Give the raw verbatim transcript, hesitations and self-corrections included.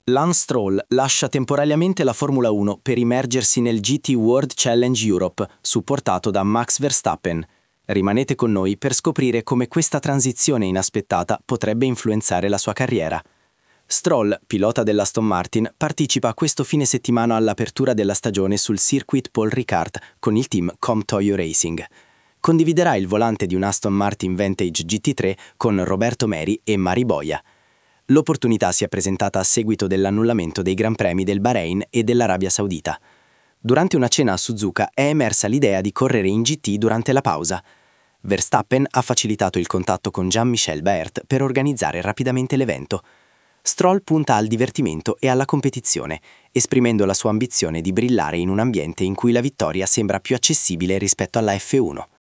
Lance Stroll lascia temporaneamente la Formula uno per immergersi nel G T World Challenge Europe, supportato da Max Verstappen. Rimanete con noi per scoprire come questa transizione inaspettata potrebbe influenzare la sua carriera. Stroll, pilota dell'Aston Martin, partecipa questo fine settimana all'apertura della stagione sul circuit Paul Ricard con il team ComToyo Racing. Condividerà il volante di un Aston Martin Vantage G T tre con Roberto Meri e Mari Boia. L'opportunità si è presentata a seguito dell'annullamento dei Gran Premi del Bahrain e dell'Arabia Saudita. Durante una cena a Suzuka è emersa l'idea di correre in G T durante la pausa. Verstappen ha facilitato il contatto con Jean-Michel Baert per organizzare rapidamente l'evento. Stroll punta al divertimento e alla competizione, esprimendo la sua ambizione di brillare in un ambiente in cui la vittoria sembra più accessibile rispetto alla F uno.